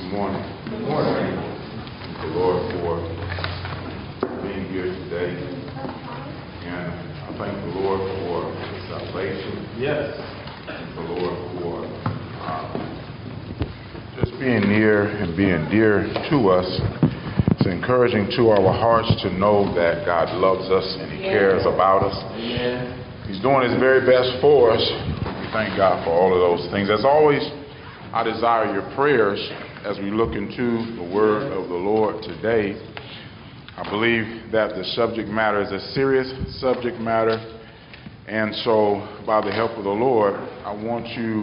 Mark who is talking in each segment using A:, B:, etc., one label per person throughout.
A: morning.
B: Good morning.
A: Thank the Lord for being here today. And I thank the Lord for salvation.
B: Yes.
A: Thank the Lord for just being near and being dear to us. It's encouraging to our hearts to know that God loves us and He cares about us.
B: Amen.
A: He's doing His very best for us. We thank God for all of those things. As always, I desire your prayers as we look into the word of the Lord today. I believe that the subject matter is a serious subject matter. And so, by the help of the Lord, I want to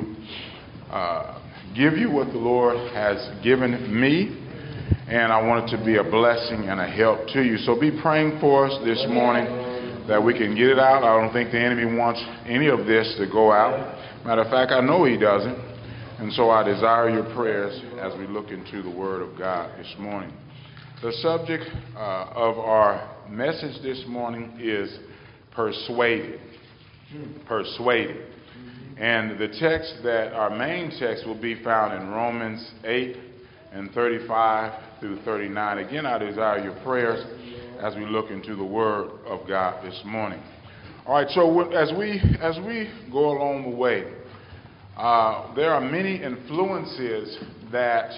A: give you what the Lord has given me. And I want it to be a blessing and a help to you. So be praying for us this morning that we can get it out. I don't think the enemy wants any of this to go out. Matter of fact, I know he doesn't. And so I desire your prayers as we look into the Word of God this morning. The subject of our message this morning is persuaded. Persuaded. And the text that our main text will be found in Romans 8 and 35 through 39. Again, I desire your prayers as we look into the Word of God this morning. All right, so as we go along the way, there are many influences that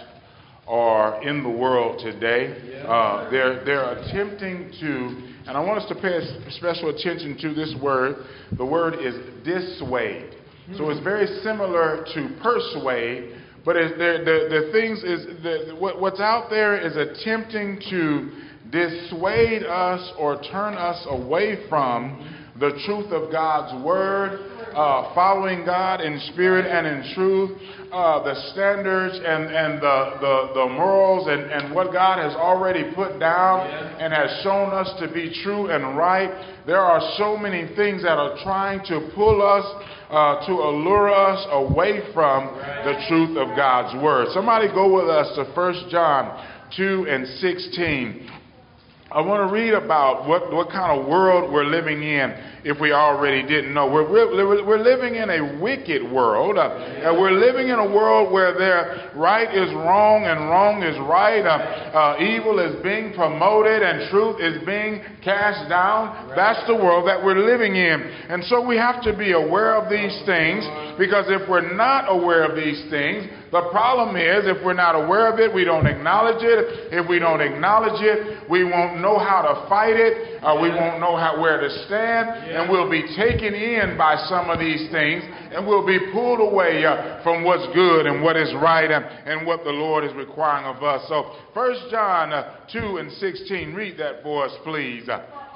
A: are in the world today. They're attempting to, and I want us to pay special attention to this word. The word is dissuade. So it's very similar to persuade, but the things is what's out there is attempting to dissuade us or turn us away from the truth of God's word, following God in spirit and in truth, the standards and the morals and what God has already put down and has shown us to be true and right. There are so many things that are trying to pull us, to allure us away from the truth of God's word. Somebody go with us to 1 John 2 and 16. I want to read about what kind of world we're living in if we already didn't know. We're living in a wicked world. And we're living in a world where right is wrong and wrong is right. Evil is being promoted and truth is being cast down. That's the world that we're living in. And so we have to be aware of these things, because if we're not aware of these things, the problem is, if we're not aware of it, we don't acknowledge it. If we don't acknowledge it, we won't know how to fight it. We won't know where to stand. And we'll be taken in by some of these things. And we'll be pulled away from what's good and what is right and what the Lord is requiring of us. So 1 John 2 and 16, read that for us, please.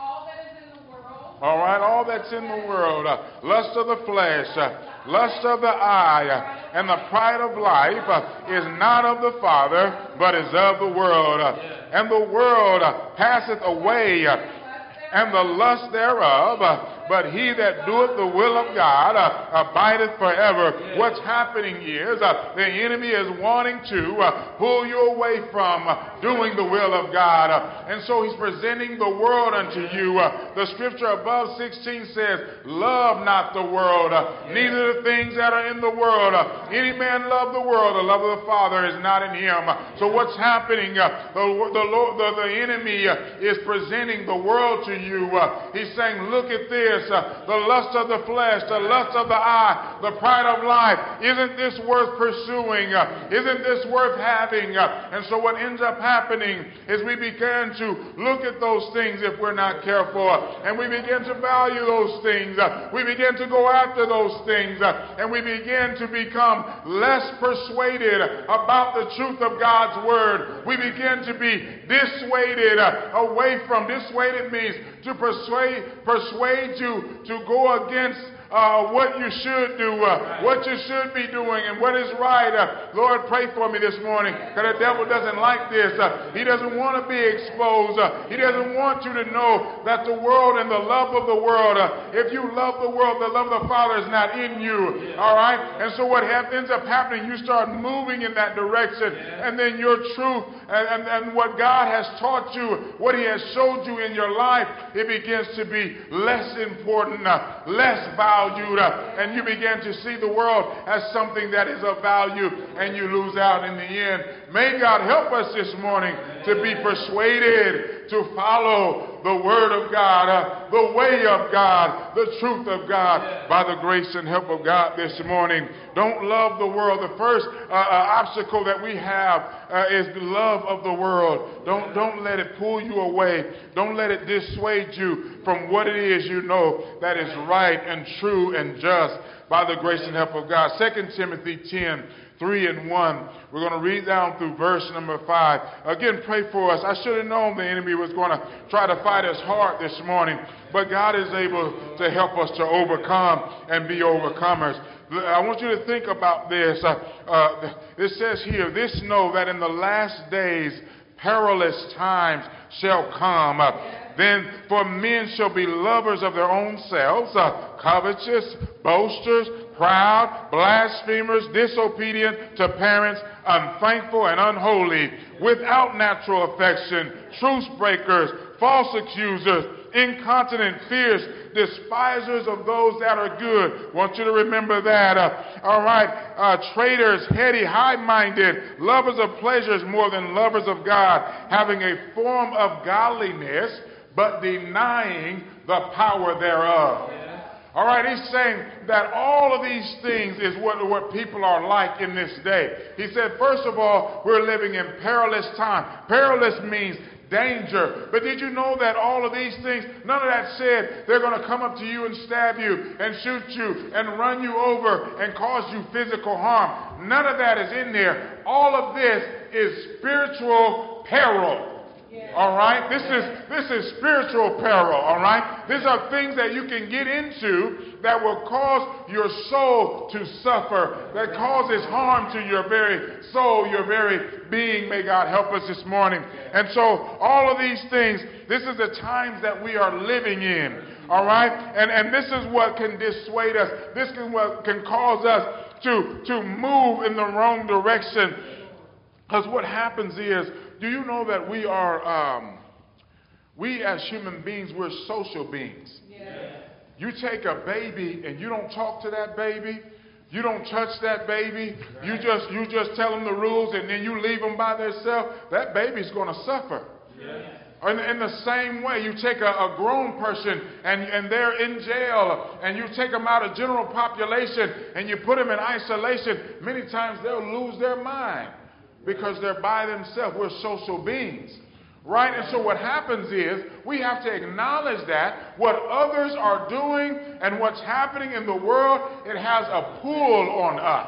A: All right, all that's in the world, lust of the flesh, lust of the eye, and the pride of life is not of the Father, but is of the world. And the world passeth away, and the lust thereof, but he that doeth the will of God abideth forever. What's happening is the enemy is wanting to pull you away from doing the will of God. And so he's presenting the world unto you. The scripture above 16 says, love not the world, neither the things that are in the world. Any man love the world, the love of the Father is not in him. So what's happening? The enemy is presenting the world to you. He's saying, look at this. The lust of the flesh, the lust of the eye, the pride of life. Isn't this worth pursuing? Isn't this worth having? And so what ends up happening is we begin to look at those things if we're not careful. And we begin to value those things. We begin to go after those things. And we begin to become less persuaded about the truth of God's word. We begin to be dissuaded away from. Dissuaded means to persuade you to go against what you should do, what you should be doing, and what is right. Lord, pray for me this morning, because the devil doesn't like this. He doesn't want to be exposed. He doesn't want you to know that the world and the love of the world, if you love the world, the love of the Father is not in you. All right? And so what ends up happening, you start moving in that direction, and then your truth and what God has taught you, what he has showed you in your life, it begins to be less important, less valuable, devalued, and you begin to see the world as something that is of value, and you lose out in the end. May God help us this morning to be persuaded to follow the Word of God, the way of God, the truth of God, by the grace and help of God this morning. Don't love the world. The first obstacle that we have is the love of the world. Don't let it pull you away. Don't let it dissuade you from what it is you know that is right and true and just by the grace and help of God. 2 Timothy 10:3-1. We're going to read down through verse number 5. Again, pray for us. I should have known the enemy was going to try to fight us hard this morning, but God is able to help us to overcome and be overcomers. I want you to think about this. It says here, "This know that in the last days perilous times shall come. Then for men shall be lovers of their own selves, covetous, boasters, proud, blasphemers, disobedient to parents, unthankful and unholy, without natural affection, truce breakers, false accusers, incontinent, fierce, despisers of those that are good." Want you to remember that. Traitors, heady, high-minded, lovers of pleasures more than lovers of God, having a form of godliness, but denying the power thereof. All right, he's saying that all of these things is what people are like in this day. He said, first of all, we're living in perilous time. Perilous means danger. But did you know that all of these things, none of that said they're going to come up to you and stab you and shoot you and run you over and cause you physical harm. None of that is in there. All of this is spiritual peril. All right, this is spiritual peril. All right, these are things that you can get into that will cause your soul to suffer, that causes harm to your very soul, your very being. May God help us this morning. And so all of these things, this is the times that we are living in. All right, and this is what can dissuade us. This is what can cause us to move in the wrong direction. Because what happens is, do you know that we as human beings, we're social beings? Yeah. You take a baby and you don't talk to that baby. You don't touch that baby. Right. You just tell them the rules and then you leave them by themselves. That baby's going to suffer. Yeah. In the same way, you take a grown person and they're in jail and you take them out of general population and you put them in isolation. Many times they'll lose their mind. Because they're by themselves. We're social beings. Right? And so what happens is we have to acknowledge that what others are doing and what's happening in the world, it has a pull on us.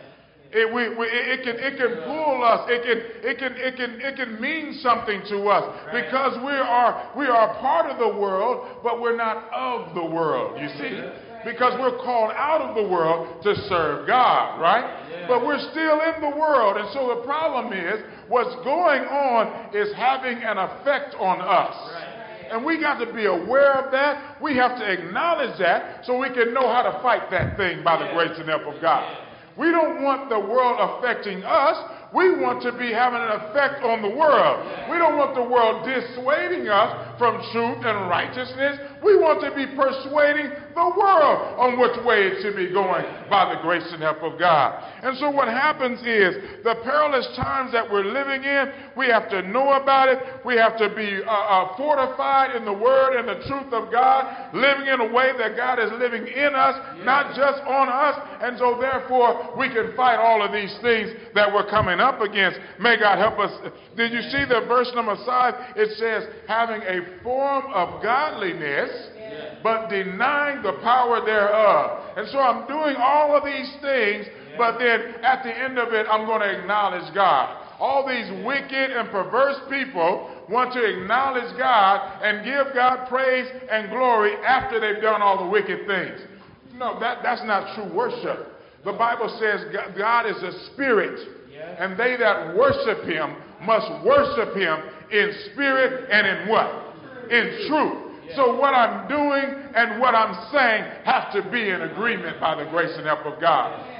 A: It can pull us. It can mean something to us because we are part of the world, but we're not of the world. You see? Because we're called out of the world to serve God, right? Yeah. But we're still in the world. And so the problem is what's going on is having an effect on us. Right. And we got to be aware of that. We have to acknowledge that so we can know how to fight that thing by the grace and help of God. We don't want the world affecting us. We want to be having an effect on the world. We don't want the world dissuading us from truth and righteousness. We want to be persuading the world on which way it should be going by the grace and help of God. And so what happens is the perilous times that we're living in, we have to know about it. We have to be fortified in the word and the truth of God, living in a way that God is living in us, not just on us. And so therefore we can fight all of these things that we're coming up against. May God help us. Did you see the verse number 5? It says, having a form of godliness, but denying the power thereof. And so I'm doing all of these things, but then at the end of it, I'm going to acknowledge God. All these wicked and perverse people want to acknowledge God and give God praise and glory after they've done all the wicked things. No, that's not true worship. The Bible says God is a spirit, and they that worship him must worship him in spirit and in what? In truth. So what I'm doing and what I'm saying have to be in agreement by the grace and help of God.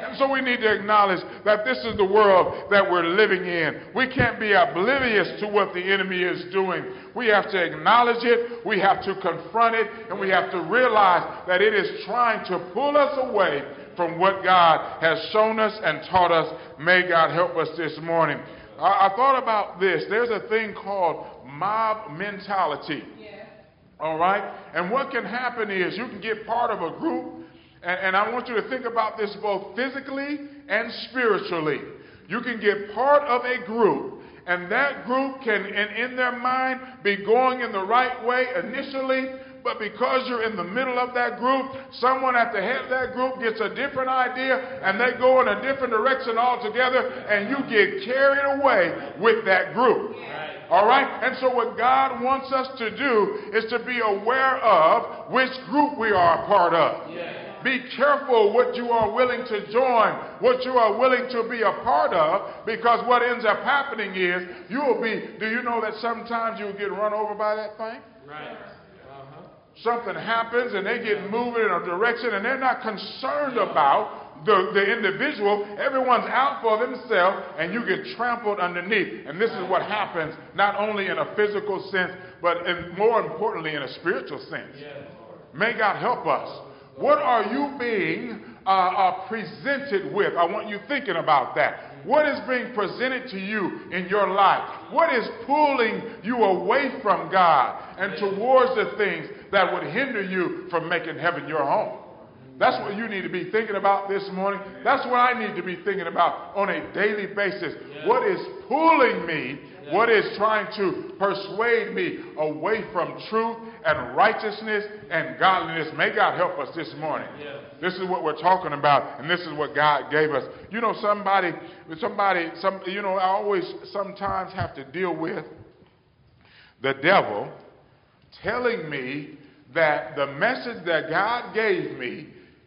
A: And so we need to acknowledge that this is the world that we're living in. We can't be oblivious to what the enemy is doing. We have to acknowledge it, we have to confront it, and we have to realize that it is trying to pull us away from what God has shown us and taught us. May God help us this morning. I thought about this. There's a thing called mob mentality. All right? And what can happen is you can get part of a group, and I want you to think about this both physically and spiritually. You can get part of a group, and that group can, in their mind, be going in the right way initially, but because you're in the middle of that group, someone at the head of that group gets a different idea, and they go in a different direction altogether, and you get carried away with that group. All right? And so what God wants us to do is to be aware of which group we are a part of. Be careful what you are willing to join, what you are willing to be a part of, because what ends up happening is you will be, do you know that sometimes you will get run over by that thing? Right. Something happens and they get moving in a direction and they're not concerned about the individual. Everyone's out for themselves and you get trampled underneath. And this is what happens not only in a physical sense, but more importantly in a spiritual sense. May God help us. What are you being presented with? I want you thinking about that. What is being presented to you in your life? What is pulling you away from God and towards the things that would hinder you from making heaven your home? That's what you need to be thinking about this morning. That's what I need to be thinking about on a daily basis. What is pulling me? What is trying to persuade me away from truth and righteousness and godliness? May God help us this morning. This is what we're talking about, and this is what God gave us. You know, I always sometimes have to deal with the devil telling me that the message that God gave me,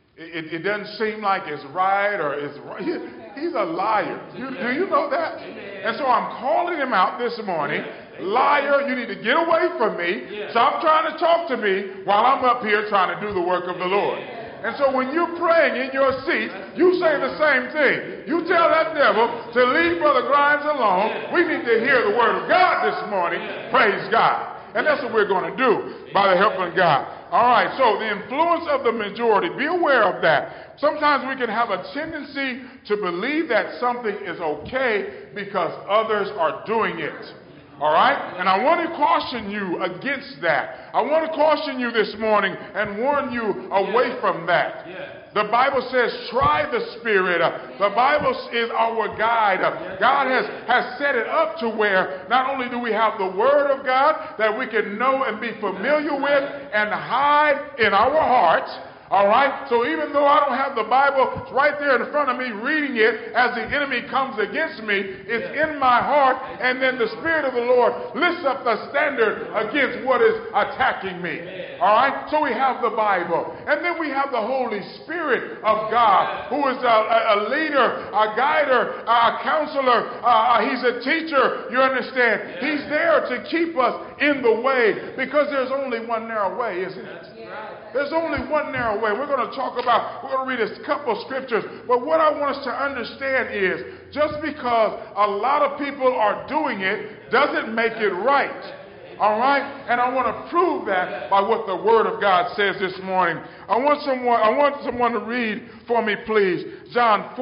A: it doesn't seem like it's right or it's right. He's a liar. Do you know that? And so I'm calling him out this morning. Liar, you need to get away from me. Stop trying to talk to me while I'm up here trying to do the work of the Lord. And so when you're praying in your seat, you say the same thing. You tell that devil to leave Brother Grimes alone. We need to hear the word of God this morning. Praise God. And that's what we're going to do by the help of God. All right, so the influence of the majority, be aware of that. Sometimes we can have a tendency to believe that something is okay because others are doing it. All right? And I want to caution you against that. I want to caution you this morning and warn you away from that. The Bible says, try the Spirit. The Bible is our guide. God has set it up to where not only do we have the Word of God that we can know and be familiar with and hide in our hearts. All right? So even though I don't have the Bible right there in front of me reading it as the enemy comes against me, it's in my heart, and then the Spirit of the Lord lifts up the standard against what is attacking me. All right? So we have the Bible. And then we have the Holy Spirit of God, who is a leader, a guider, a counselor. He's a teacher. You understand? He's there to keep us in the way, because there's only one narrow way, isn't it? There's only one narrow way. We're going to read a couple scriptures. But what I want us to understand is just because a lot of people are doing it doesn't make it right. All right? And I want to prove that by what the Word of God says this morning. I want someone to read for me, please. John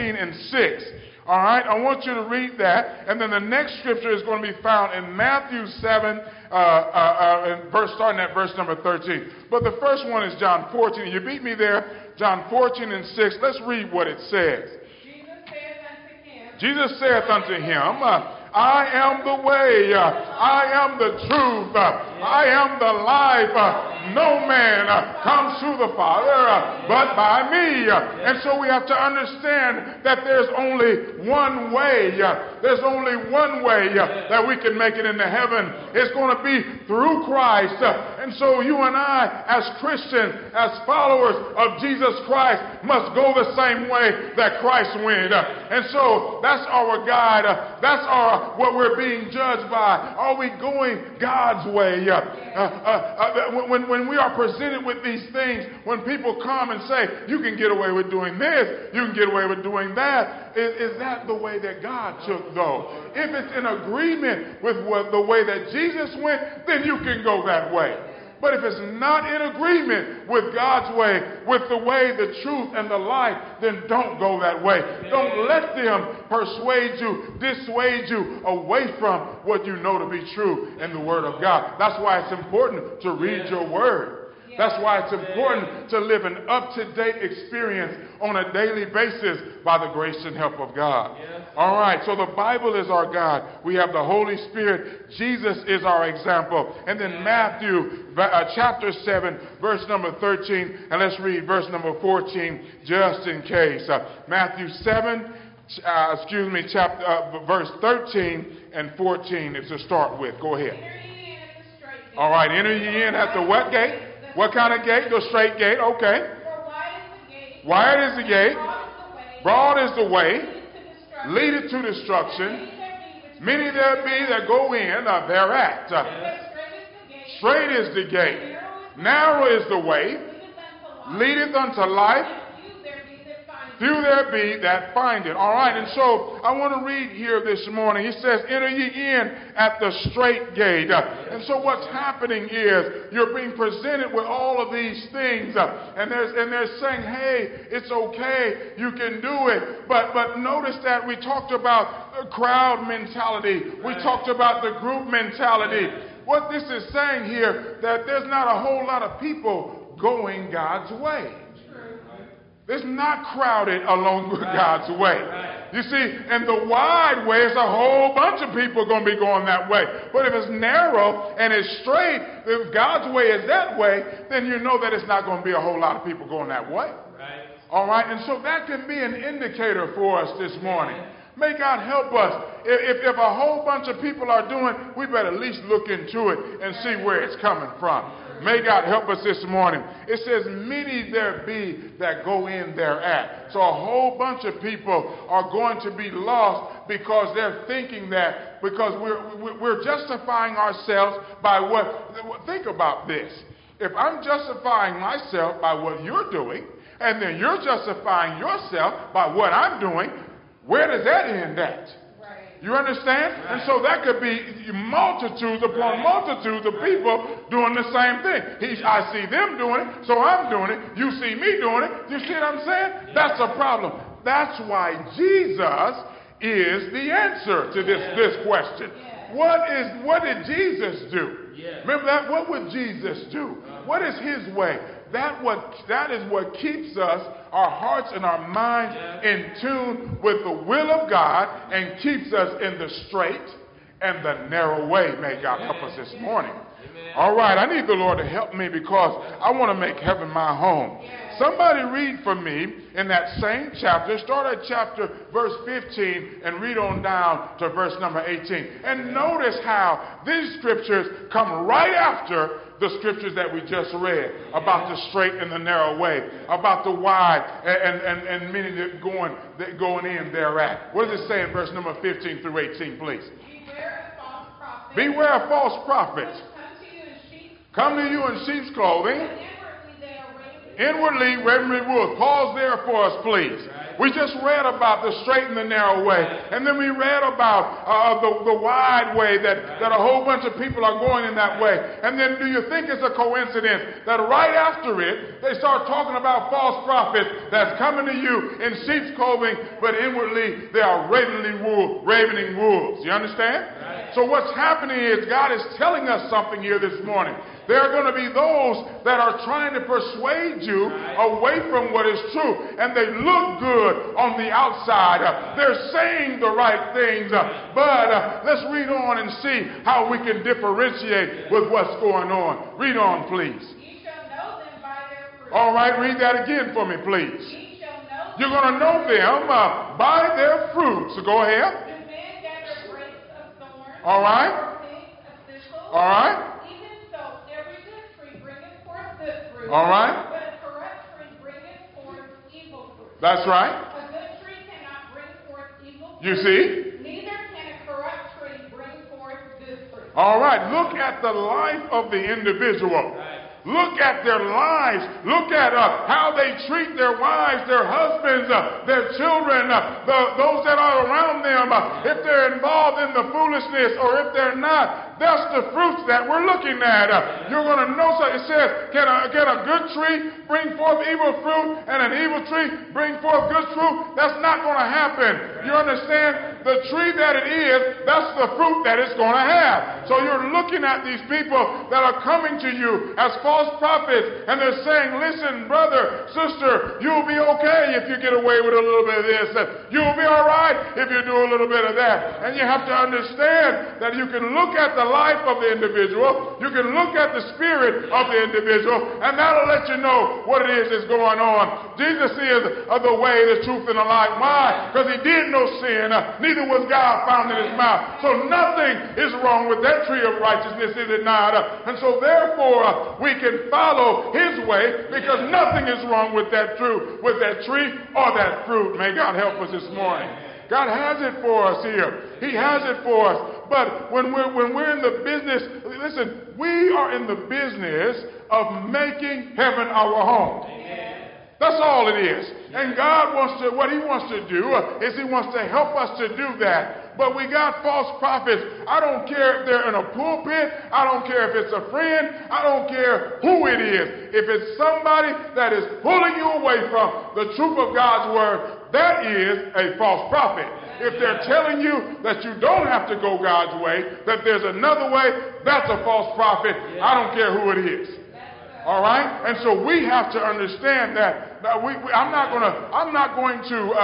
A: 14:6. All right, I want you to read that, and then the next scripture is going to be found in Matthew 7, starting at verse number 13. But the first one is John 14. You beat me there, John 14:6. Let's read what it says. Jesus saith unto him, I am the way, I am the truth, I am the life. No man comes to the Father but by me. And so we have to understand that there's only one way. There's only one way that we can make it into heaven. It's going to be through Christ. And so you and I, as Christians, as followers of Jesus Christ, must go the same way that Christ went. And so that's our guide. That's what we're being judged by. Are we going God's way? When we are presented with these things, when people come and say, you can get away with doing this, you can get away with doing that, is that the way that God took, though? If it's in agreement with the way that Jesus went, then you can go that way. But if it's not in agreement with God's way, with the way, the truth, and the life, then don't go that way. Don't let them persuade you, dissuade you away from what you know to be true in the Word of God. That's why it's important to read your Word. That's why it's important to live an up-to-date experience on a daily basis by the grace and help of God. All right, so the Bible is our God. We have the Holy Spirit. Jesus is our example. And then Matthew chapter 7, verse number 13. And let's read verse number 14 just in case. Matthew 7, verse 13 and 14 is to start with. Go ahead. All right, enter ye in at the what gate? What kind of gate? The straight gate. Okay. Wide is the gate. Broad is the way. Leadeth to destruction. Many there be that go in thereat. Straight is the gate. Narrow is the way. Leadeth unto life. Few there be that find it. All right, and so I want to read here this morning. He says, enter ye in at the straight gate. And so what's happening is you're being presented with all of these things. And they're saying, hey, it's okay. You can do it. But notice that we talked about the crowd mentality. We talked about the group mentality. What this is saying here, that there's not a whole lot of people going God's way. It's not crowded along with God's way. You see, in the wide way, it's a whole bunch of people going to be going that way. But if it's narrow and it's straight, if God's way is that way, then you know that it's not going to be a whole lot of people going that way. All right, and so that can be an indicator for us this morning. May God help us. If a whole bunch of people are doing, we better at least look into it and see where it's coming from. May God help us this morning. It says, many there be that go in thereat. So a whole bunch of people are going to be lost because they're thinking that, because we're justifying ourselves by what, think about this. If I'm justifying myself by what you're doing, and then you're justifying yourself by what I'm doing, where does that end at? You understand? And so that could be multitudes upon multitudes of people doing the same thing. I see them doing it, so I'm doing it. You see me doing it. You see what I'm saying? That's a problem. That's why Jesus is the answer to this question. What did Jesus do? Remember that? What would Jesus do? What is his way? That is what keeps us, our hearts and our minds in tune with the will of God and keeps us in the straight and the narrow way. May God help us this morning. All right, I need the Lord to help me because I want to make heaven my home. Somebody read for me in that same chapter. Start at chapter verse 15 and read on down to verse number 18. And notice how these scriptures come right after the scriptures that we just read about the straight and the narrow way, about the wide and many that going in thereat. What does it say in verse number 15 through 18, please? Beware of false prophets. Come to you in sheep's clothing. Inwardly, ravening wolves. Pause there for us, please. We just read about the straight and the narrow way. And then we read about the wide way that a whole bunch of people are going in that way. And then do you think it's a coincidence that right after it, they start talking about false prophets that's coming to you in sheep's clothing, but inwardly they are ravening wolves. You understand? So what's happening is God is telling us something here this morning. There are going to be those that are trying to persuade you away from what is true. And they look good on the outside. They're saying the right things. But let's read on and see how we can differentiate with what's going on. Read on, please.
B: Ye shall know them by their fruit.
A: All right, read that again for me, please.
B: Ye shall know
A: You're going to know them by their fruits. So go ahead.
B: Do men gather grapes of thorns?
A: All right.
B: Or figs of thistles?
A: All right. All right?
B: But a corrupt tree bringeth forth evil fruit.
A: That's right.
B: A good tree cannot bring forth evil fruit.
A: You see?
B: Neither can a corrupt tree bring forth good fruit.
A: All right. Look at the life of the individual. Look at their lives. Look at how they treat their wives, their husbands, their children, those that are around them. If they're involved in the foolishness or if they're not, that's the fruits that we're looking at. You're going to know. So it says, can a good tree bring forth evil fruit and an evil tree bring forth good fruit? That's not going to happen. You understand? The tree that it is, that's the fruit that it's going to have. So you're looking at these people that are coming to you as false prophets, and they're saying, listen, brother, sister, you'll be okay if you get away with a little bit of this. You'll be all right if you do a little bit of that. And you have to understand that you can look at the life of the individual, you can look at the spirit of the individual, and that'll let you know what it is that's going on. Jesus is the way, the truth, and the life. Why? Because he did no sin, neither was God found in his mouth. So nothing is wrong with that tree of righteousness, is it not? And so therefore, we can follow his way, because nothing is wrong with that tree or that fruit. May God help us this morning. God has it for us here. He has it for us. But when we're in the business, listen, we are in the business of making heaven our home. That's all it is. And God what he wants to do is he wants to help us to do that. But we got false prophets. I don't care if they're in a pulpit. I don't care if it's a friend. I don't care who it is. If it's somebody that is pulling you away from the truth of God's word, that is a false prophet. If they're telling you that you don't have to go God's way, that there's another way, that's a false prophet. I don't care who it is. All right? And so we have to understand that I'm not going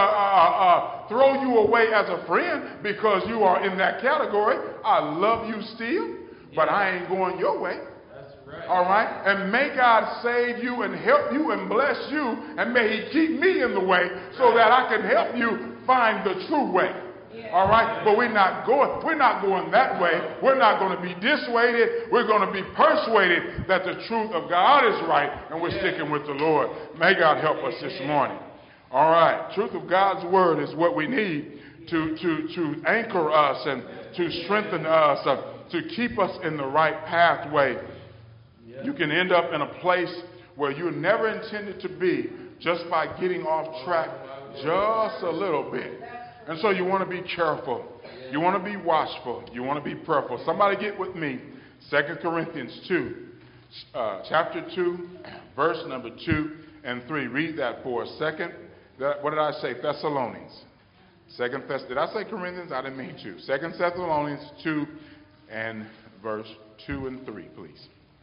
A: to throw you away as a friend because you are in that category. I love you still, but I ain't going your way.
C: That's right.
A: All right? And may God save you and help you and bless you, and may he keep me in the way so that I can help you find the true way. All right, but we're not going that way. We're not going to be dissuaded. We're going to be persuaded that the truth of God is right, and we're sticking with the Lord. May God help us this morning. All right, truth of God's word is what we need to anchor us and to strengthen us, to keep us in the right pathway. You can end up in a place where you never intended to be just by getting off track just a little bit. And so you want to be careful. You want to be watchful. You want to be prayerful. Somebody get with me. 2 Corinthians 2, chapter 2, verse number 2 and 3. Read that for a second. What did I say? Thessalonians. Did I say Corinthians? I didn't mean to. 2 Thessalonians 2 and verse 2 and 3, please.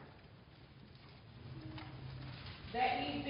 B: That ye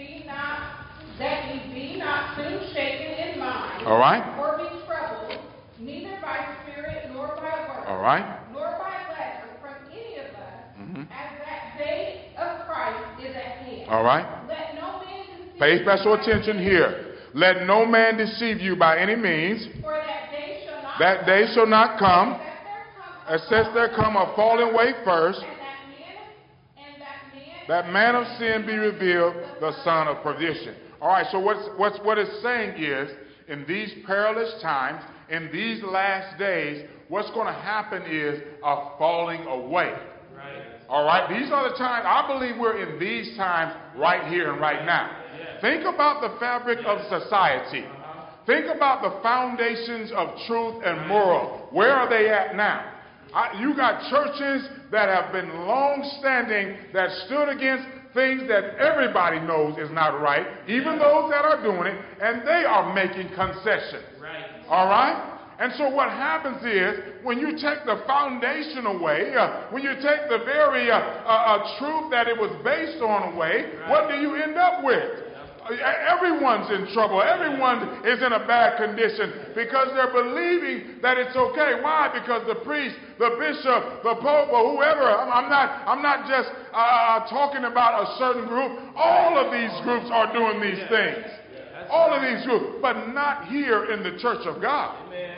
B: be not soon shaken in mind.
A: All right.
B: Or be troubled, neither by spirit nor by word.
A: All right.
B: Nor by letter from any of us, as that day of Christ is at hand.
A: All right.
B: Let no man deceive
A: Pay
B: you
A: special
B: by
A: attention
B: any
A: here. Let no man deceive you by any means.
B: For
A: that day shall not come,
B: except
A: there come a falling away first,
B: and
A: that man of sin be revealed, the son of perdition. All right, so what it's saying is, in these perilous times, in these last days, what's going to happen is a falling away.
C: Right.
A: All right, these are the times, I believe we're in these times right here and right now. Think about the fabric of society. Think about the foundations of truth and moral. Where are they at now? You got churches that have been long-standing that stood against things that everybody knows is not right, even those that are doing it, and they are making concessions.
C: Right.
A: All right? And so what happens is, when you take the foundation away, when you take the very truth that it was based on away, what do you end up with? Everyone's in trouble. Everyone is in a bad condition because they're believing that it's okay. Why? Because the priest, the bishop, the pope, or whoever. I'm not just talking about a certain group. All of these groups are doing these things. All of these groups, but not here in the church of God.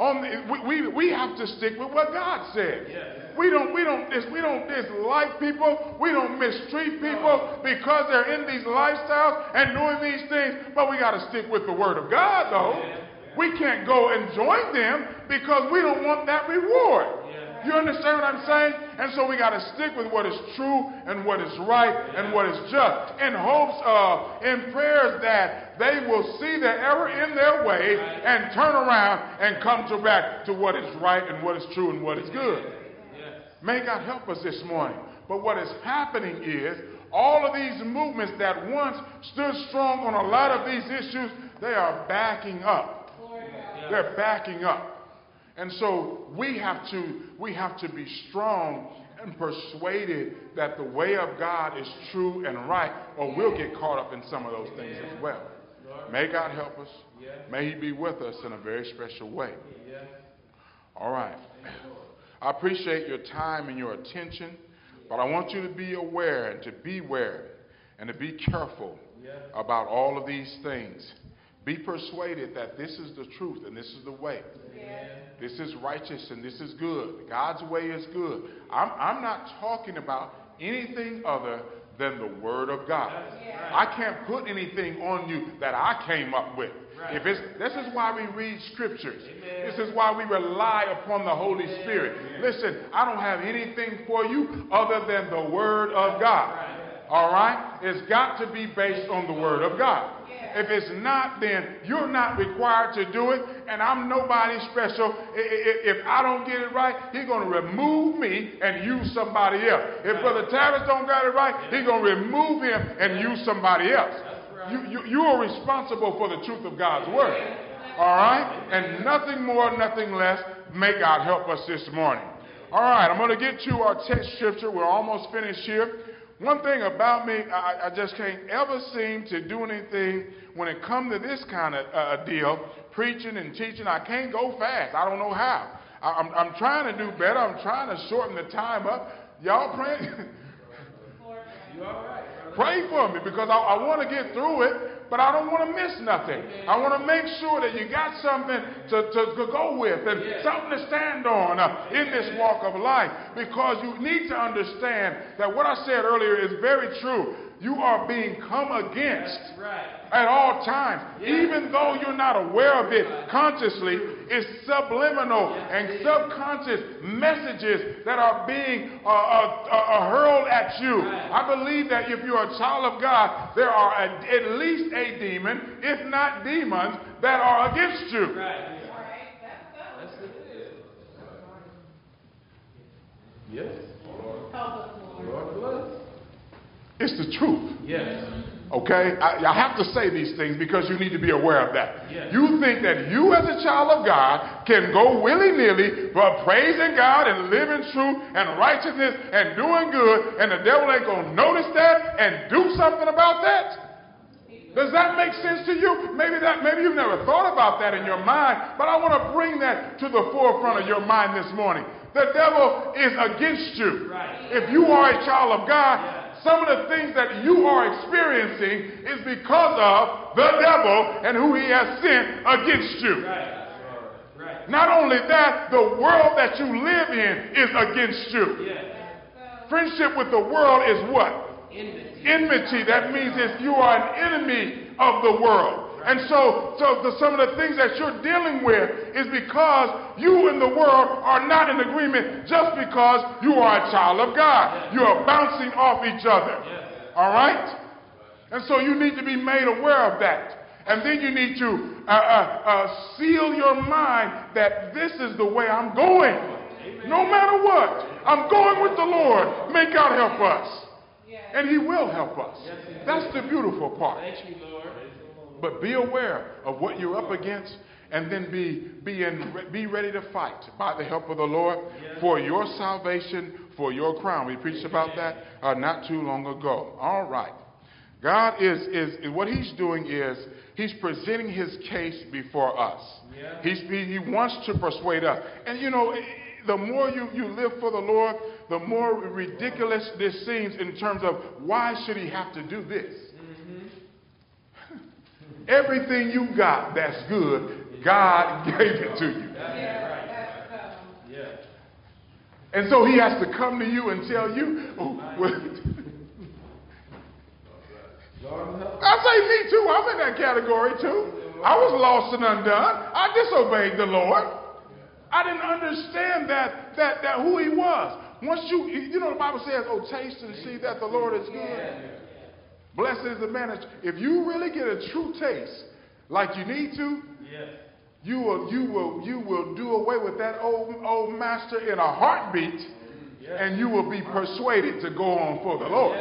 A: We have to stick with what God said. We don't dislike people. We don't mistreat people because they're in these lifestyles and doing these things. But we got to stick with the Word of God, though. We can't go and join them because we don't want that reward. You understand what I'm saying? And so we got to stick with what is true and what is right and what is just, in hopes of, in prayers that they will see the error in their way and turn around and come back to what is right and what is true and what is good. May God help us this morning. But what is happening is all of these movements that once stood strong on a lot of these issues, they are backing up. They're backing up. And so we have to be strong and persuaded that the way of God is true and right, or we'll get caught up in some of those things as well. May God help us. May He be with us in a very special way. All right. I appreciate your time and your attention, but I want you to be aware and to beware and to be careful about all of these things. Be persuaded that this is the truth and this is the way. This is righteous and this is good. God's way is good. I'm not talking about anything other than the Word of God. I can't put anything on you that I came up with. This is why we read scriptures. This is why we rely upon the Holy Spirit. Listen, I don't have anything for you other than the Word of God. All right? It's got to be based on the Word of God. If it's not, then you're not required to do it, and I'm nobody special. If I don't get it right, He's going to remove me and use somebody else. If Brother Tavis don't got it right, He's going to remove him and use somebody else. You are responsible for the truth of God's Word. All right? And nothing more, nothing less. May God help us this morning. All right, I'm going to get to our text scripture. We're almost finished here. One thing about me, I just can't ever seem to do anything when it comes to this kind of deal, preaching and teaching. I can't go fast. I don't know how. I'm trying to do better. I'm trying to shorten the time up. Y'all pray? You all right? Pray for me because I want to get through it, but I don't want to miss nothing. I want to make sure that you got something to go with and something to stand on in this walk of life, because you need to understand that what I said earlier is very true. You are being come against at all times. Even though you're not aware of it consciously, it's subliminal and subconscious messages that are being hurled at you. I believe that if you're a child of God, there are at least a demon, if not demons, that are against you. Yes. Lord bless. It's the truth. Yes. Okay? I have to say these things because you need to be aware of that. Yes. You think that you as a child of God can go willy-nilly praising God and living truth and righteousness and doing good, and the devil ain't going to notice that and do something about that? Does that make sense to you? Maybe you've never thought about that in your mind, but I want to bring that to the forefront of your mind this morning. The devil is against you. Right. If you are a child of God, some of the things that you are experiencing is because of the devil and who he has sent against you. Right. Not only that, the world that you live in is against you. Friendship with the world is what? Enmity. That means if you are an enemy of the world. And so some of the things that you're dealing with is because you and the world are not in agreement just because you are a child of God. You are bouncing off each other. All right? And so you need to be made aware of that. And then you need to seal your mind that this is the way I'm going. No matter what, I'm going with the Lord. May God help us. And He will help us. That's the beautiful part. But be aware of what you're up against, and then be ready to fight by the help of the Lord for your salvation, for your crown. We preached about that not too long ago. All right. God is what He's doing is He's presenting His case before us. He wants to persuade us. And you know, the more you live for the Lord, the more ridiculous this seems in terms of why should He have to do this? Everything you got that's good God gave it to you. And so he has to come to you and tell you, I say me too. I'm in that category too. I was lost and undone. I disobeyed the Lord. I didn't understand that who he was. Once you know the Bible says, oh, taste and see that the Lord is good. Blessed is the man that, if you really get a true taste like you need to, you will do away with that old master in a heartbeat, and you will be persuaded to go on for the Lord.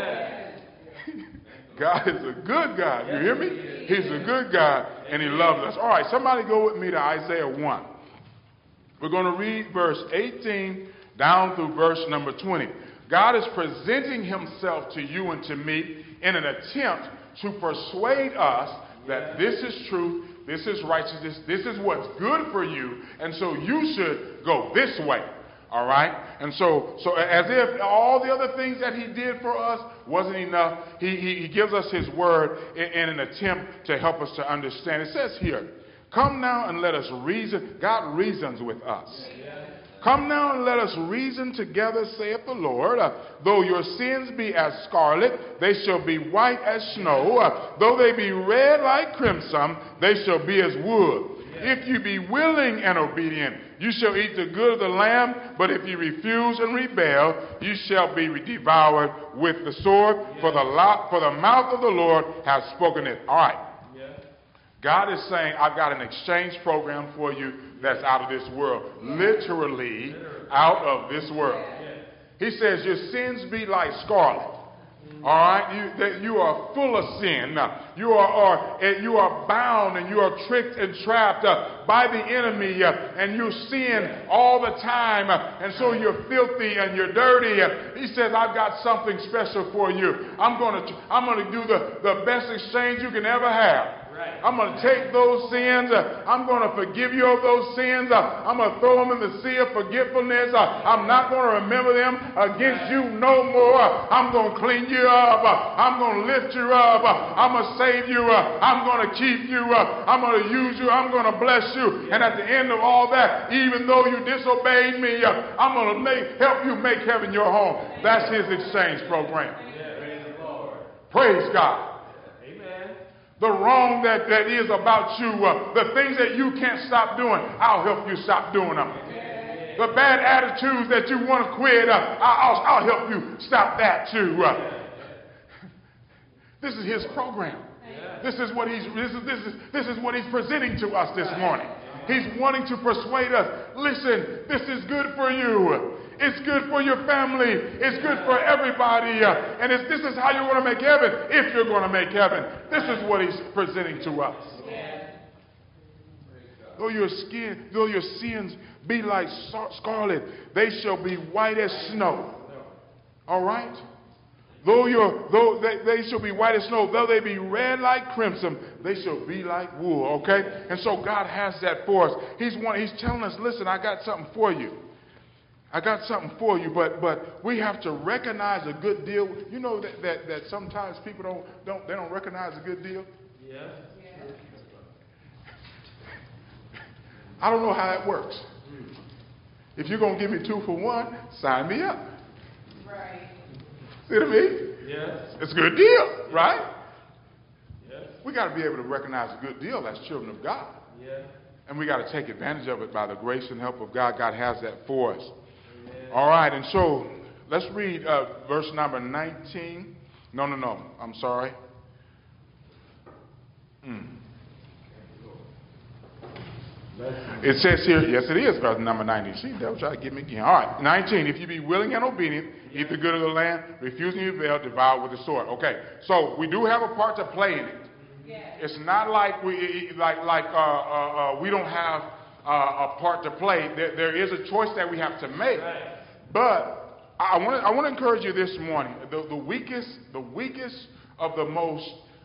A: God is a good God. You hear me? He's a good God, and he loves us. All right, somebody go with me to Isaiah 1. We're going to read verse 18 down through verse number 20. God is presenting himself to you and to me in an attempt to persuade us that this is truth, this is righteousness, this is what's good for you, and so you should go this way. All right? And so as if all the other things that he did for us wasn't enough, he gives us his word in an attempt to help us to understand. It says here, come now and let us reason. God reasons with us. Come now and let us reason together, saith the Lord. Though your sins be as scarlet, they shall be white as snow. Though they be red like crimson, they shall be as wool. If you be willing and obedient, you shall eat the good of the land. But if you refuse and rebel, you shall be devoured with the sword. For the mouth of the Lord has spoken it. All right. God is saying, I've got an exchange program for you that's out of this world. Literally out of this world. He says, your sins be like scarlet. All right, you are full of sin. You are bound and you are tricked and trapped by the enemy, and you sin all the time, and so you're filthy and you're dirty. He says, I've got something special for you. I'm going to do the best exchange you can ever have. I'm going to take those sins. I'm going to forgive you of those sins. I'm going to throw them in the sea of forgetfulness. I'm not going to remember them against you no more. I'm going to clean you up. I'm going to lift you up. I'm going to save you. I'm going to keep you. I'm going to use you. I'm going to bless you. And at the end of all that, even though you disobeyed me, I'm going to help you make heaven your home. That's his exchange program. Praise God. The wrong that is about you, the things that you can't stop doing, I'll help you stop doing them. The bad attitudes that you want to quit, I'll help you stop that too. This is his program. This is what he's presenting to us this morning. He's wanting to persuade us. Listen, this is good for you. It's good for your family. It's good for everybody. And this is how you're going to make heaven, if you're going to make heaven. This is what he's presenting to us. Though your sins be like scarlet, they shall be white as snow. All right? Though they shall be white as snow, though they be red like crimson, they shall be like wool. Okay? And so God has that for us. He's telling us, listen, I got something for you. I got something for you, but we have to recognize a good deal. You know that sometimes people don't recognize a good deal? Yeah. I don't know how that works. If you're going to give me 2 for 1, sign me up. Right. See what I mean? Yes. It's a good deal, right? Yes. We got to be able to recognize a good deal as children of God. Yeah. And we got to take advantage of it by the grace and help of God. God has that for us. All right, and so let's read verse number 19. No, I'm sorry. It says here, yes, it is, verse number 19. See, they'll try to get me again. All right, 19. If you be willing and obedient, eat the good of the land, refusing to rebel, devour with the sword. Okay, so we do have a part to play in it. It's not like we don't have a part to play. There is a choice that we have to make. But I want to encourage you this morning. The weakest of the most,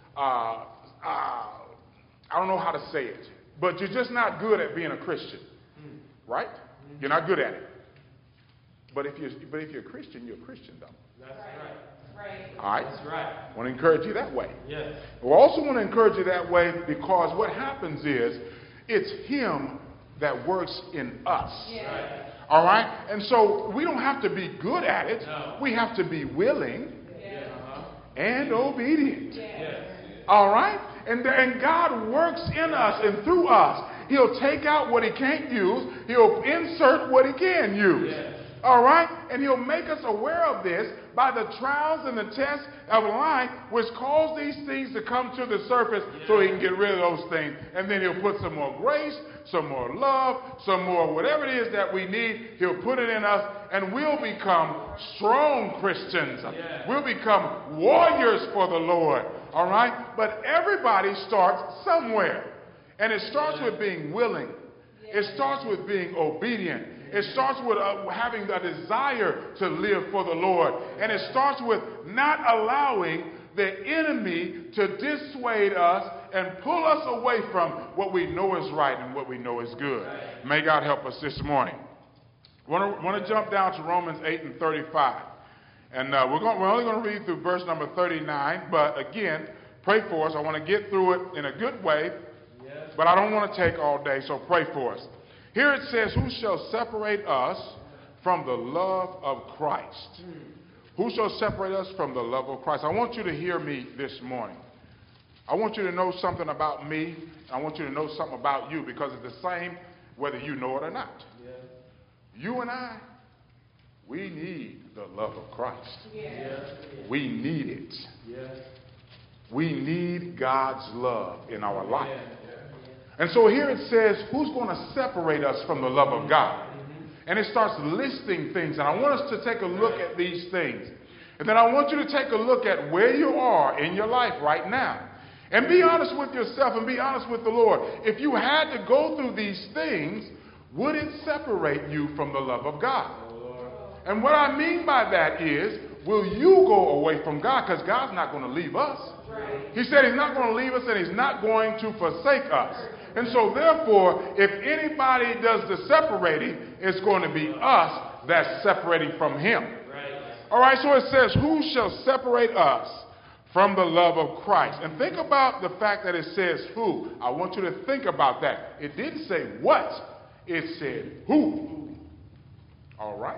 A: I don't know how to say it, but you're just not good at being a Christian, right? You're not good at it. But if you're a Christian, you're a Christian, though. That's right. All right? That's right. I want to encourage you that way. Yes. I also want to encourage you that way because what happens is It's him that works in us.
B: Yes.
A: All right? And so we don't have to be good at it.
C: No.
A: We have to be willing
B: Yes.
A: and obedient.
B: Yes.
A: All right? And God works in us and through us. He'll take out what he can't use. He'll insert what he can use.
C: Yes.
A: All right? And he'll make us aware of this by the trials and the tests of life, which cause these things to come to the surface so he can get rid of those things. And then he'll put some more grace, some more love, some more whatever it is that we need. He'll put it in us, and we'll become strong Christians.
C: Yeah.
A: We'll become warriors for the Lord. All right? But everybody starts somewhere. And it starts with being willing. It starts with being obedient. It starts with having a desire to live for the Lord. And it starts with not allowing the enemy to dissuade us and pull us away from what we know is right and what we know is good. May God help us this morning. I want to jump down to Romans 8 and 35. And we're only going to read through verse number 39. But again, pray for us. I want to get through it in a good way. But I don't want to take all day, so pray for us. Here it says, who shall separate us from the love of Christ? Who shall separate us from the love of Christ? I want you to hear me this morning. I want you to know something about me. I want you to know something about you, because it's the same whether you know it or not.
C: Yeah.
A: You and I, we need the love of Christ.
C: Yeah.
A: We need it.
C: Yeah.
A: We need God's love in our life.
C: Yeah.
A: And so here it says, who's going to separate us from the love of God? And it starts listing things. And I want us to take a look at these things. And then I want you to take a look at where you are in your life right now. And be honest with yourself and be honest with the Lord. If you had to go through these things, would it separate you from the love of God? And what I mean by that is, will you go away from God? Because God's not going to leave us. He said he's not going to leave us and he's not going to forsake us. And so therefore, if anybody does the separating, it's going to be us that's separating from him. All right, so it says, who shall separate us from the love of Christ? And think about the fact that it says who. I want you to think about that. It didn't say what. It said who. All right?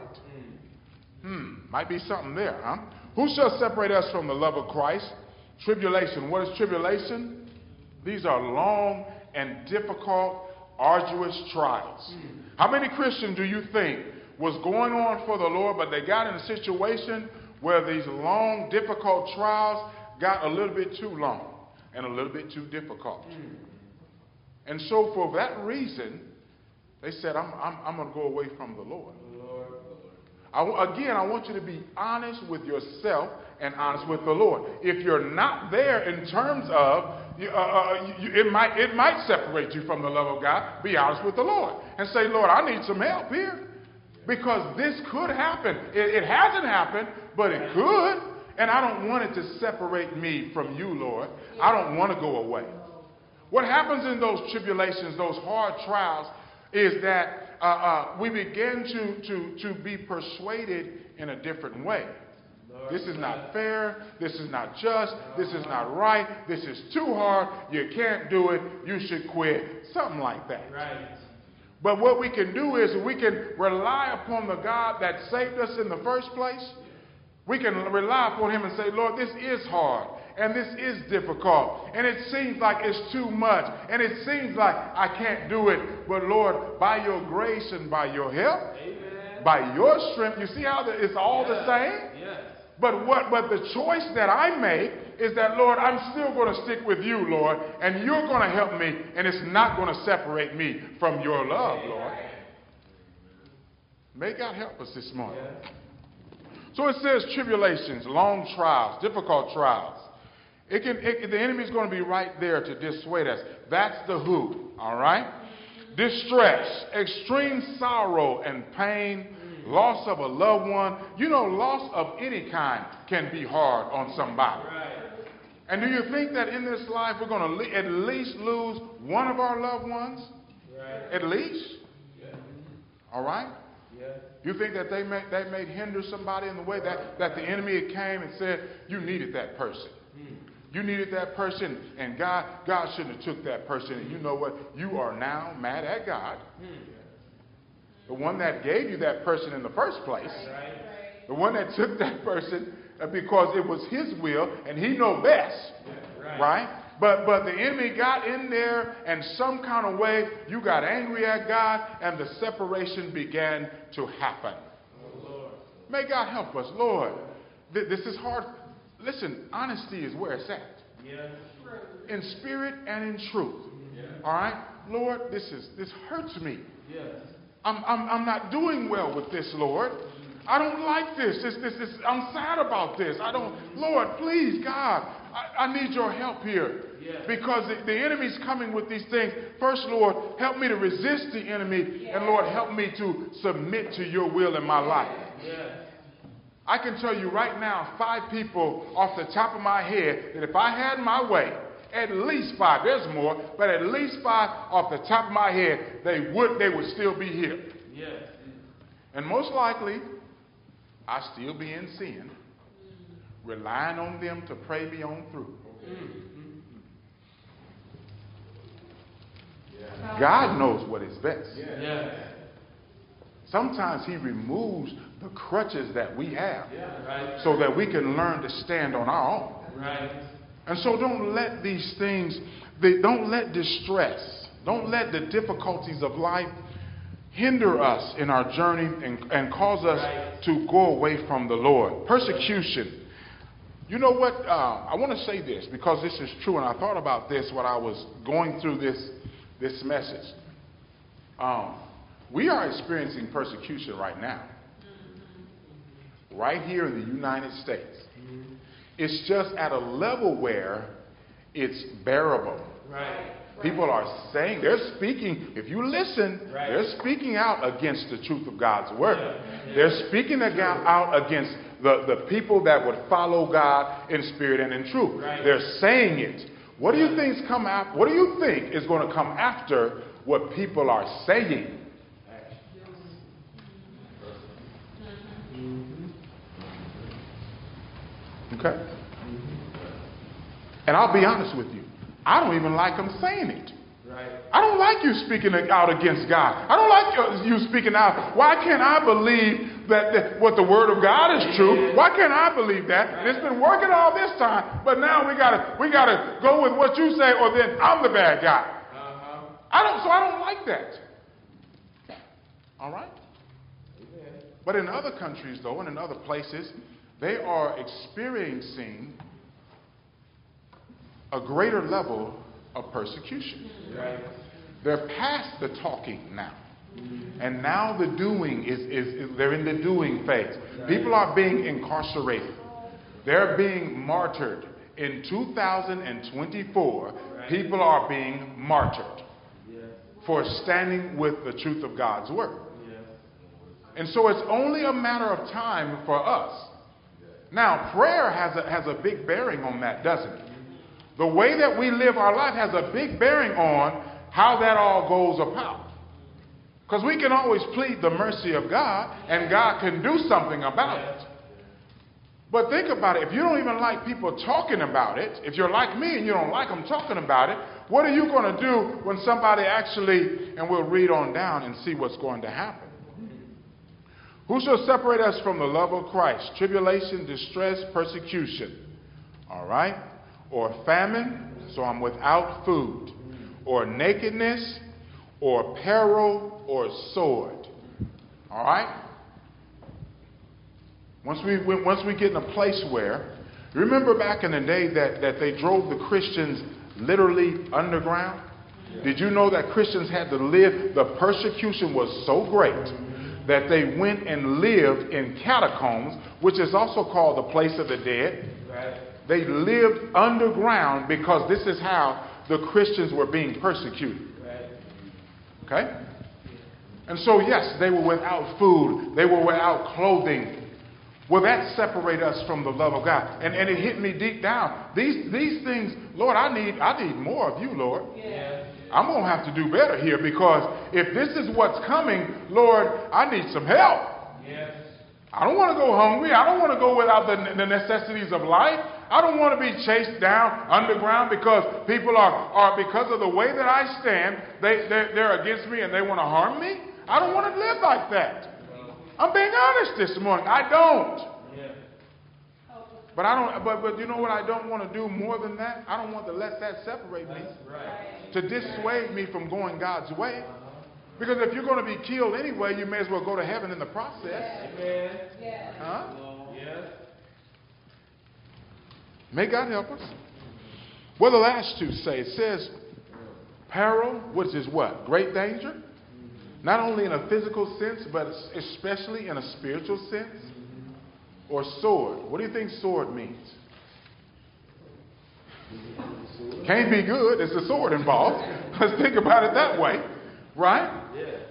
A: Might be something there, huh? Who shall separate us from the love of Christ? Tribulation. What is tribulation? These are long and difficult, arduous trials. How many Christians do you think was going on for the Lord, but they got in a situation where these long, difficult trials got a little bit too long and a little bit too difficult? And so for that reason, they said, I'm going to go away from the Lord. I want you to be honest with yourself and honest with the Lord. If you're not there in terms of, it might separate you from the love of God, be honest with the Lord and say, Lord, I need some help here, because this could happen. It hasn't happened, but it could, and I don't want it to separate me from you, Lord. I don't want to go away. What happens in those tribulations, those hard trials, is that we begin to be persuaded in a different way. This is not fair. This is not just. This is not right. This is too hard. You can't do it. You should quit. Something like that.
C: Right.
A: But what we can do is we can rely upon the God that saved us in the first place. We can rely upon him and say, Lord, this is hard. And this is difficult. And it seems like it's too much. And it seems like I can't do it. But Lord, by your grace and by your help,
C: Amen.
A: by your strength, you see how it's all the same?
C: Yes.
A: But the choice that I make is that, Lord, I'm still going to stick with you, Lord. And you're going to help me. And it's not going to separate me from your love, Lord. May God help us this morning. So it says tribulations, long trials, difficult trials. The enemy is going to be right there to dissuade us. That's the who, all right? Distress, extreme sorrow and pain, loss of a loved one. You know, loss of any kind can be hard on somebody. And do you think that in this life we're going to at least lose one of our loved ones? At least? All right? You think that they may hinder somebody in the way that the enemy came and said, you needed that person. You needed that person, and God shouldn't have took that person. And you know what? You are now mad at God, the one that gave you that person in the first place, the one that took that person because it was his will, and he know best, right? But the enemy got in there, and some kind of way you got angry at God, and the separation began to happen. May God help us, Lord. This is hard. Listen, honesty is where it's at. In spirit and in truth. All right, Lord, this hurts me. I'm not doing well with this, Lord. I don't like this. I'm sad about this. Lord, please, God, I need your help here. Because the enemy's coming with these things. First, Lord, help me to resist the enemy. And Lord, help me to submit to your will in my life. I can tell you right now, 5 people off the top of my head that if I had my way, at least 5, there's more, but at least 5 off the top of my head, they would still be here. And most likely, I still be in sin, relying on them to pray me on through. God knows what is best. Sometimes he removes the crutches that we have so that we can learn to stand on our own. And so don't let these things, don't let distress, don't let the difficulties of life hinder us in our journey and cause us to go away from the Lord. Persecution. You know what? I want to say this because this is true, and I thought about this when I was going through this message. We are experiencing persecution right now. Right here in the United States. It's just at a level where it's bearable. People are saying, they're speaking, if you listen, they're speaking out against the truth of God's word. They're speaking out against the people that would follow God in spirit and in truth. They're saying it. What do you think is going to come after what people are saying? Okay? And I'll be honest with you. I don't even like them saying it. I don't like you speaking out against God. I don't like you speaking out. Why can't I believe that what the word of God is true? Why can't I believe that? It's been working all this time, but now we gotta go with what you say, or then I'm the bad guy. I don't like that. All right? But in other countries, though, and in other places, they are experiencing a greater level of persecution. They're past the talking now. And now the doing they're in the doing phase. People are being incarcerated. They're being martyred. In 2024, people are being martyred for standing with the truth of God's word. And so it's only a matter of time for us. Now, prayer has a big bearing on that, doesn't it? The way that we live our life has a big bearing on how that all goes about. Because we can always plead the mercy of God, and God can do something about it. But think about it. If you don't even like people talking about it, if you're like me and you don't like them talking about it, what are you going to do when somebody actually, and we'll read on down and see what's going to happen. Who shall separate us from the love of Christ? Tribulation, distress, persecution. All right? Or famine, so I'm without food. Or nakedness, or peril, or sword. All right? Once we get in a place where, remember back in the day that they drove the Christians literally underground? Did you know that Christians had to live, the persecution was so great that they went and lived in catacombs, which is also called the place of the dead. They lived underground because this is how the Christians were being persecuted. Okay? And so, yes, they were without food. They were without clothing. Will that separate us from the love of God? And it hit me deep down. These things, Lord, I need more of you, Lord. I'm going to have to do better here, because if this is what's coming, Lord, I need some help. I don't want to go hungry. I don't want to go without the necessities of life. I don't want to be chased down underground because people are because of the way that I stand, they're against me and they want to harm me. I don't want to live like that. I'm being honest this morning. I don't. But But you know what I don't want to do more than that? I don't want to let that separate me, to dissuade me from going God's way. Because if you're going to be killed anyway, you may as well go to heaven in the process. Huh? May God help us. What do the last two say? It says peril, which is what? Great danger. Not only in a physical sense, but especially in a spiritual sense. Or sword. What do you think sword means? Can't be good. There's a sword involved. Let's think about it that way. Right?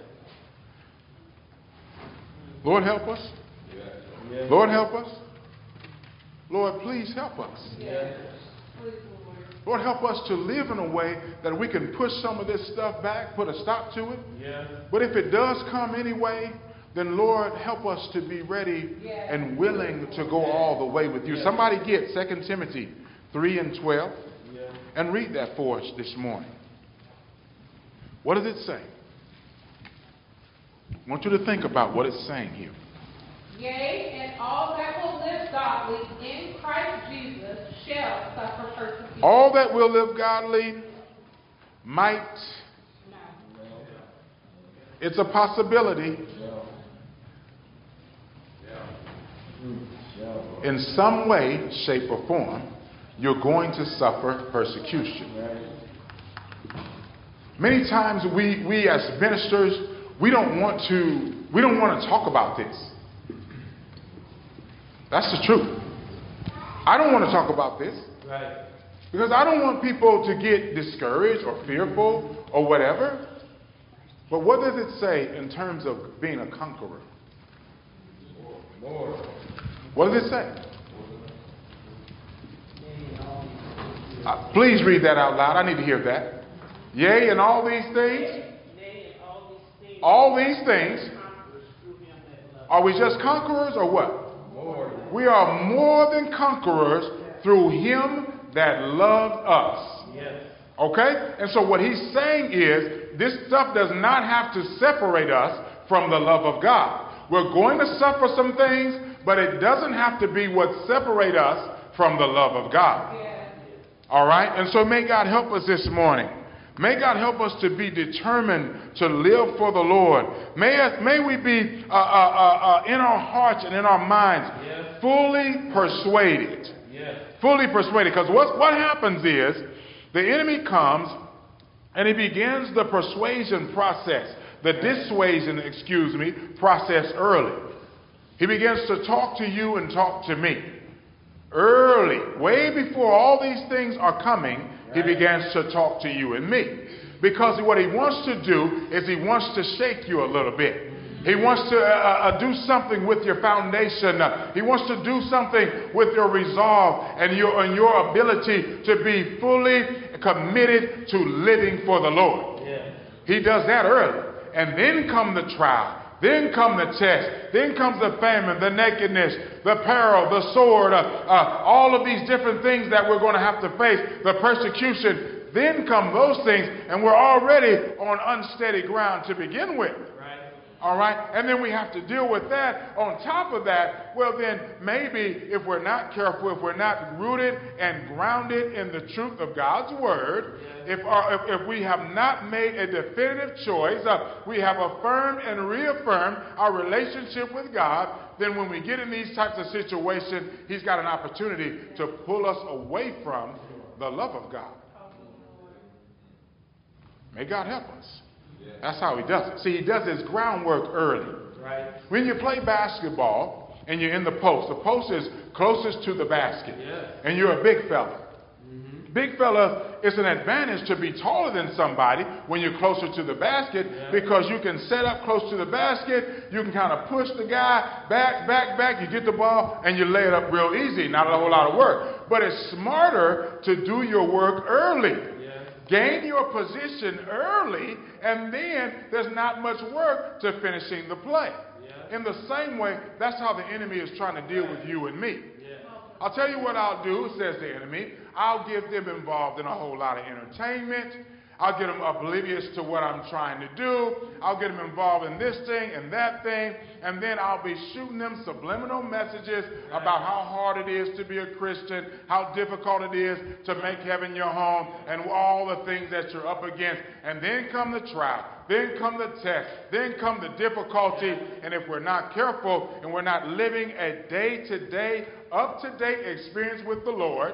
A: Lord, help us. Lord, help us. Lord, please help us. Lord, help us to live in a way that we can push some of this stuff back, put a stop to it. But if it does come anyway, then Lord, help us to be ready and willing to go all the way with you. Somebody get 2 Timothy 3:12 and read that for us this morning. What does it say? I want you to think about what it's saying here.
B: Yea, and all that will live godly in Christ Jesus shall suffer persecution.
A: All that will live godly might. It's a possibility. In some way, shape, or form, you're going to suffer persecution. Many times we as ministers, we don't want to talk about this. That's the truth. I don't want to talk about this. Because I don't want people to get discouraged or fearful or whatever. But what does it say in terms of being a conqueror? What does it say? Please read that out loud. I need to hear that. Yea, and all these things. All these things. Are we just conquerors or what? We are more than conquerors through him that loved us. Okay? And so what he's saying is this stuff does not have to separate us from the love of God. We're going to suffer some things, but it doesn't have to be what separates us from the love of God. All right? And so may God help us this morning. May God help us to be determined to live for the Lord. May we be in our hearts and in our minds fully persuaded. Fully persuaded. Because what happens is the enemy comes and he begins the persuasion process, the dissuasion, process early. He begins to talk to you and talk to me. Early, way before all these things are coming, he begins to talk to you and me. Because what he wants to do is he wants to shake you a little bit. He wants to do something with your foundation. He wants to do something with your resolve and your ability to be fully committed to living for the Lord. He does that early. And then come the trial. Then come the test. Then comes the famine, the nakedness, the peril, the sword, all of these different things that we're going to have to face, the persecution. Then come those things, and we're already on unsteady ground to begin with. All right? And then we have to deal with that. On top of that, well then, maybe if we're not careful, if we're not rooted and grounded in the truth of God's word, if we have not made a definitive choice, we have affirmed and reaffirmed our relationship with God, then when we get in these types of situations, he's got an opportunity to pull us away from the love of God. May God help us. That's how he does it. See, he does his groundwork early. When you play basketball and you're in the post is closest to the basket. And you're a big fella. Big fella, it's an advantage to be taller than somebody when you're closer to the basket because you can set up close to the basket. You can kind of push the guy back. You get the ball and you lay it up real easy. Not a whole lot of work. But it's smarter to do your work early. Gain your position early, and then there's not much work to finishing the play. In the same way, that's how the enemy is trying to deal with you and me. I'll tell you what I'll do, says the enemy. I'll get them involved in a whole lot of entertainment. I'll get them oblivious to what I'm trying to do. I'll get them involved in this thing and that thing. And then I'll be shooting them subliminal messages about how hard it is to be a Christian, how difficult it is to make heaven your home, and all the things that you're up against. And then come the trial. Then come the test. Then come the difficulty. And if we're not careful and we're not living a day-to-day, up-to-date experience with the Lord,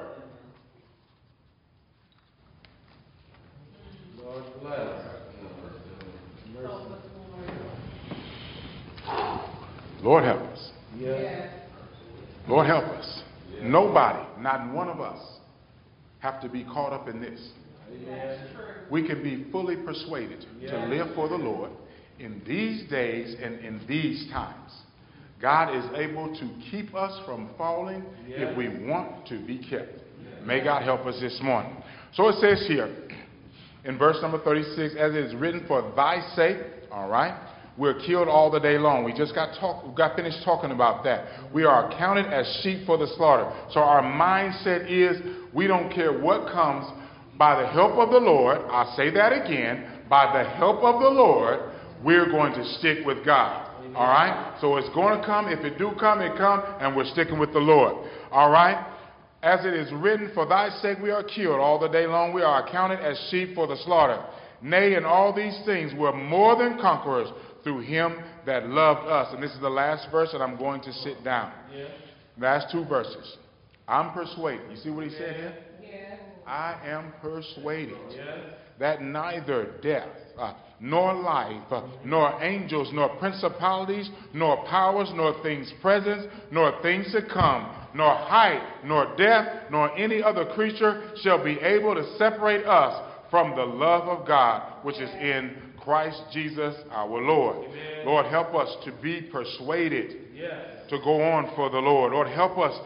A: Lord help us.
B: Yes.
A: Lord help us. Nobody, not one of us, have to be caught up in this.
B: That's true.
A: We can be fully persuaded to live for the Lord in these days and in these times. God is able to keep us from falling if we want to be kept. May God help us this morning. So it says here in verse number 36, as it is written, for thy sake, all right, we're killed all the day long. We just got finished talking about that. We are accounted as sheep for the slaughter. So our mindset is we don't care what comes. By the help of the Lord, I'll say that again, by the help of the Lord, we're going to stick with God. Amen. All right? So it's going to come. If it do come, it come, and we're sticking with the Lord. All right? As it is written, for thy sake we are killed all the day long. We are accounted as sheep for the slaughter. Nay, in all these things we're more than conquerors through him that loved us. And this is the last verse, and I'm going to sit down. Yeah. Last two verses. I'm persuaded. You see what he said here?
B: Yes.
A: I am persuaded that neither death, nor life, nor angels, nor principalities, nor powers, nor things present, nor things to come, nor height, nor depth, nor any other creature shall be able to separate us from the love of God, which is in Christ Jesus our Lord. Amen. Lord, help us to be persuaded to go on for the Lord. Lord, help us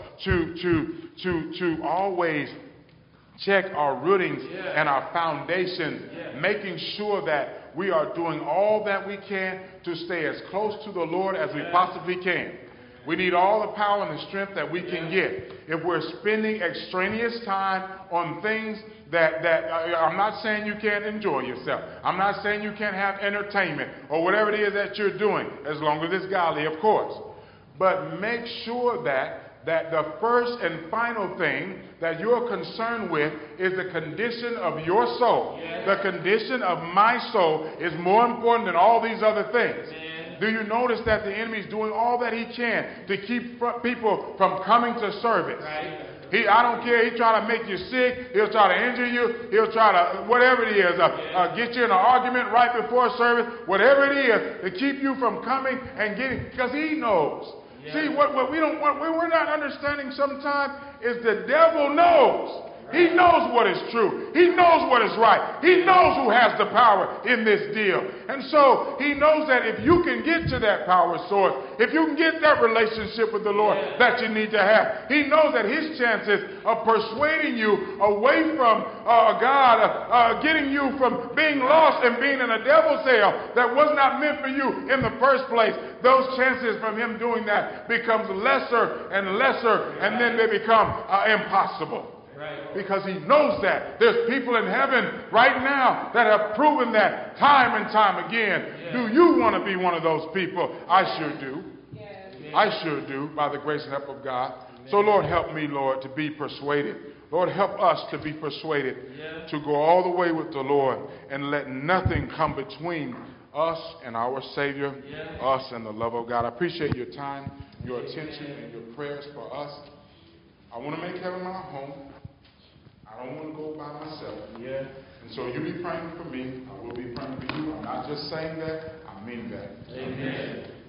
A: to always check our rootings and our foundations, making sure that we are doing all that we can to stay as close to the Lord as we possibly can. We need all the power and the strength that we can get. If we're spending extraneous time on things that I'm not saying you can't enjoy yourself. I'm not saying you can't have entertainment or whatever it is that you're doing, as long as it's godly, of course. But make sure that the first and final thing that you're concerned with is the condition of your soul. The condition of my soul is more important than all these other things. Do you notice that the enemy is doing all that he can to keep people from coming to service? I don't care. He'll try to make you sick. He'll try to injure you. He'll try to, whatever it is, get you in an argument right before service. Whatever it is to keep you from coming and getting, because he knows. See, what we're not understanding sometimes is the devil knows. He knows what is true. He knows what is right. He knows who has the power in this deal. And so he knows that if you can get to that power source, if you can get that relationship with the Lord that you need to have, he knows that his chances of persuading you away from God, getting you from being lost and being in a devil's hell that was not meant for you in the first place, those chances from him doing that becomes lesser and lesser, and then they become impossible. Because he knows that. There's people in heaven right now that have proven that time and time again. Do you want to be one of those people? I sure do. I sure do, by the grace and help of God. So Lord, help me, Lord, to be persuaded. Lord, help us to be persuaded to go all the way with the Lord and let nothing come between us and our Savior, us and the love of God. I appreciate your time, your attention, and your prayers for us. I want to make heaven my home. I don't want to go by myself. And so you be praying for me. I will be praying for you. I'm not just saying that. I mean that. Amen.